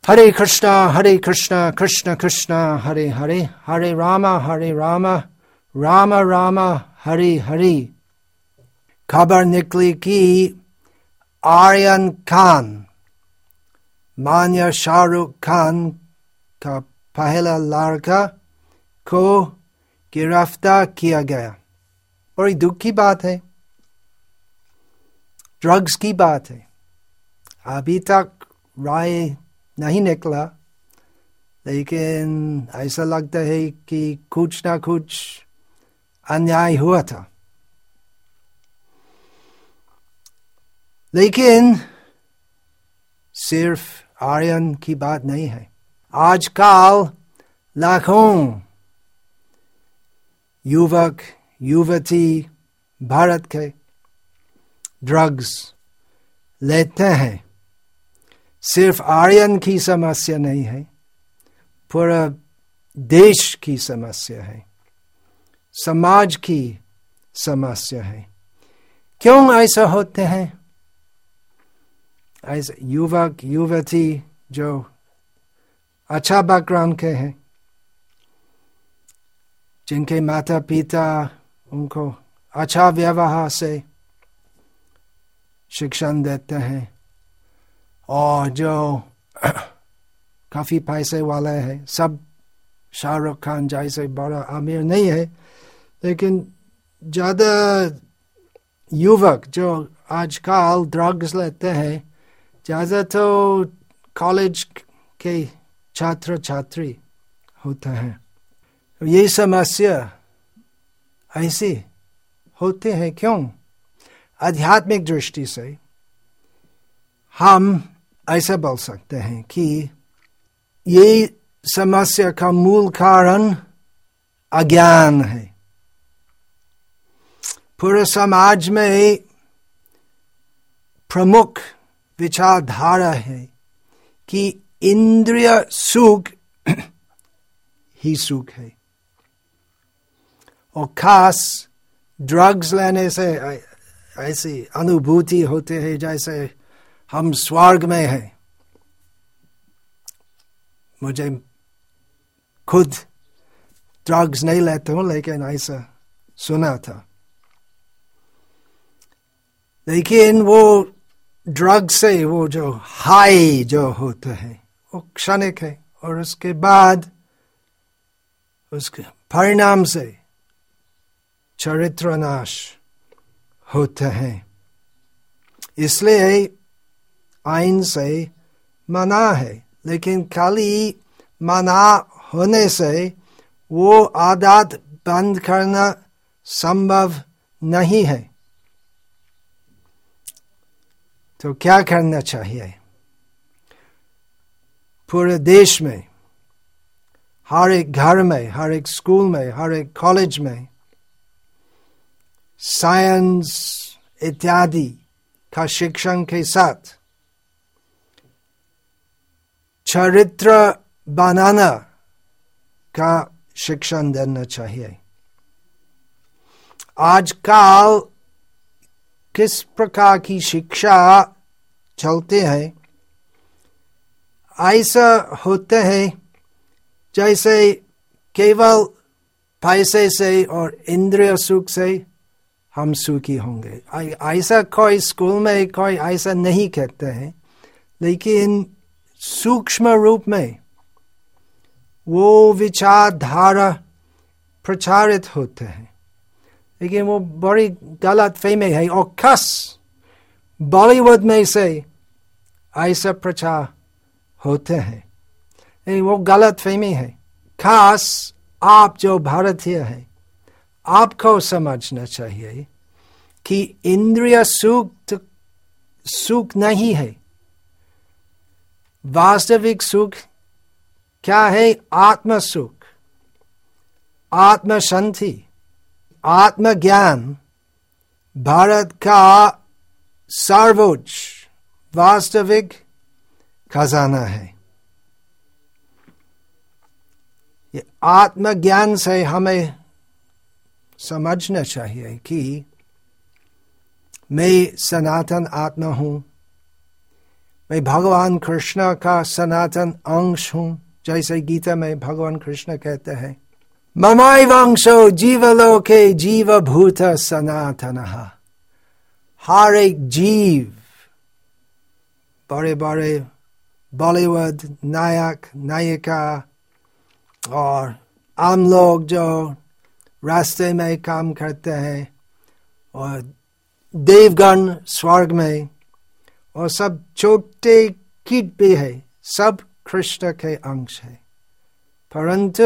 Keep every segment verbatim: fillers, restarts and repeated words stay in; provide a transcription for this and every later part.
Hare Krishna, Hare Krishna, Krishna Krishna, Hare Hare, Hare Rama, Hare Rama, Rama Rama, Hare Hare. खबर निकली कि आर्यन खान मान्य शाहरुख खान का पहला लड़का को गिरफ्तार किया गया। बड़ी दुख की बात है, ड्रग्स की बात है। अभी तक राय नहीं निकला, लेकिन ऐसा लगता है कि कुछ ना कुछ अन्याय हुआ था। लेकिन सिर्फ आर्यन की बात नहीं है। आजकल लाखों युवक युवती भारत के ड्रग्स लेते हैं। सिर्फ आर्यन की समस्या नहीं है, पूरा देश की समस्या है, समाज की समस्या है। क्यों ऐसा होते हैं? ऐसे युवक युवती जो अच्छा बैकग्राउंड के हैं, जिनके माता पिता उनको अच्छा व्यवहार से शिक्षण देते हैं, और जो काफी पैसे वाले हैं, सब शाहरुख खान जैसे बड़ा अमीर नहीं है, लेकिन ज्यादा युवक जो आजकल ड्रग्स लेते हैं, ज्यादा तो कॉलेज के छात्र छात्री होते हैं। ये समस्या ऐसी होते हैं क्यों? आध्यात्मिक दृष्टि से हम ऐसा बोल सकते हैं कि ये समस्या का मूल कारण अज्ञान है। पूरे समाज में प्रमुख विचारधारा है कि इंद्रिय सुख ही सुख है, और खास ड्रग्स लेने से ऐसी अनुभूति होती है जैसे हम स्वर्ग में हैं। मुझे खुद ड्रग्स नहीं लेता हूं, लेकिन ऐसा सुना था। लेकिन वो ड्रग से वो जो हाई जो होता है वो क्षणिक है, और उसके बाद उसके परिणाम से चरित्र नाश होते हैं। इसलिए आइन से मना है, लेकिन खाली मना होने से वो आदत बंद करना संभव नहीं है। तो क्या करना चाहिए? पूरे देश में, हर एक घर में, हर एक स्कूल में, हर एक कॉलेज में साइंस इत्यादि का शिक्षण के साथ चरित्र बनाना का शिक्षण देना चाहिए। आजकल किस प्रकार की शिक्षा चलते हैं, ऐसा होते हैं जैसे केवल पैसे से और इंद्रिय सुख से हम सुखी होंगे। ऐसा कोई स्कूल में कोई ऐसा नहीं कहते हैं, लेकिन सूक्ष्म रूप में वो विचारधारा प्रचारित होते हैं। लेकिन वो बड़ी गलत फहमी है, और खास बॉलीवुड में से ऐसा प्रचार होते हैं। वो गलत फहमी है। खास आप जो भारतीय है, आपको समझना चाहिए कि इंद्रिय सुख तो सुख नहीं है। वास्तविक सुख क्या है? आत्म सुख, आत्म शांति, आत्मज्ञान भारत का सर्वोच्च वास्तविक खजाना है। ये आत्मज्ञान से हमें समझना चाहिए कि मैं सनातन आत्मा हूं, मैं भगवान कृष्ण का सनातन अंश हूं, जैसे गीता में भगवान कृष्ण कहते हैं, ममैवांशो जीवलोके जीवभूत सनातनः। हर एक जीव, बड़े बड़े बॉलीवुड नायक नायिका और आम लोग जो रास्ते में काम करते हैं, और देवगण स्वर्ग में, और सब छोटे कीट भी है, सब कृष्ण के अंश है। परंतु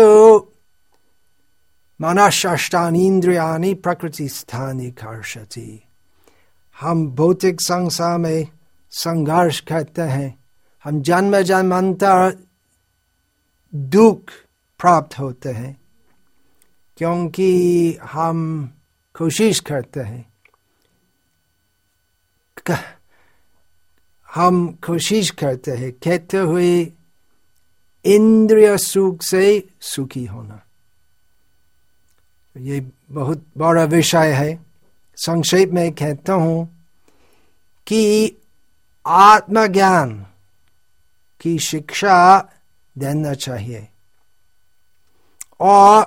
मनश्शास्त्राणि इंद्रियाणि प्रकृति स्थानि कर्षति। हम भौतिक संसार में संघर्ष करते हैं, हम जन्म जन्मांतर दुख प्राप्त होते हैं, क्योंकि हम कोशिश करते हैं हम कोशिश करते हैं कहते हुए इंद्रिय सुख से सुखी होना। ये बहुत बड़ा विषय है। संक्षेप में कहता हूं कि आत्मज्ञान की शिक्षा देना चाहिए, और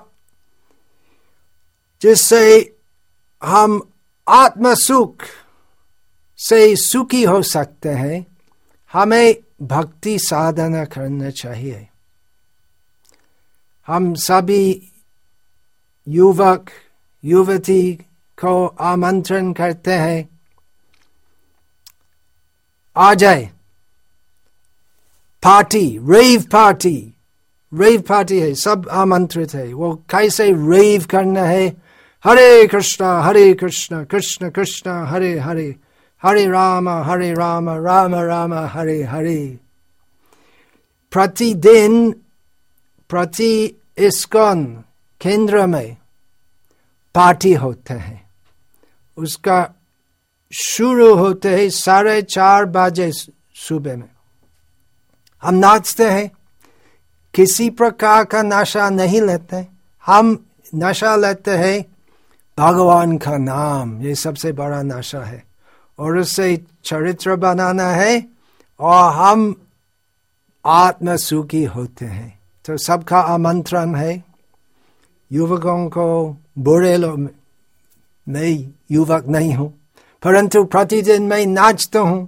जिससे हम आत्म सुख से सुखी हो सकते हैं, हमें भक्ति साधना करना चाहिए। हम सभी युवक युवती को आमंत्रण करते हैं, आ जाए party, rave party, rave party है, सब आमंत्रित है। वो कैसे रेव करना है? हरे कृष्णा हरे कृष्णा कृष्ण कृष्ण हरे हरे, हरे राम हरे राम राम राम हरे हरे। प्रतिदिन प्रति इस्कॉन केंद्र में पार्टी होते हैं। उसका शुरू होते हैं साढ़े चार बजे सुबह में। हम नाचते हैं, किसी प्रकार का नशा नहीं लेते, हम नशा लेते हैं भगवान का नाम, ये सबसे बड़ा नशा है, और उससे चरित्र बनाना है, और हम आत्म सुखी होते हैं। तो सबका आमंत्रण है, युवकों को, बुरे लोग, मैं युवक नहीं हूं, परंतु प्रतिदिन मैं नाचता हूं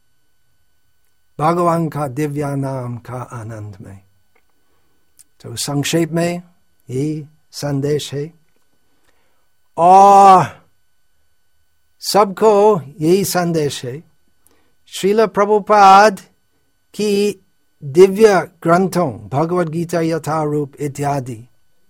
भगवान का दिव्य नाम का आनंद में। तो संक्षेप में यही संदेश है, और सबको यही संदेश है। श्रील प्रभुपाद की दिव्य ग्रंथों, भगवद गीता यथारूप इत्यादि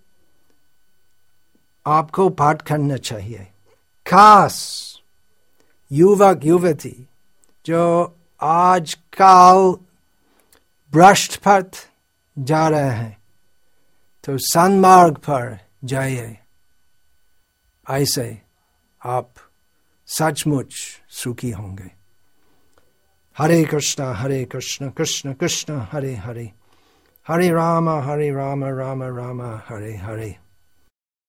आपको पाठ करना चाहिए। खास युवक युवती जो आजकल भ्रष्ट पथ जा रहे हैं, तो सन्मार्ग पर जाइए, ऐसे आप सचमुच सुखी होंगे। हरे कृष्णा हरे कृष्णा कृष्ण कृष्ण हरे हरे, हरे राम हरे राम राम राम हरे हरे।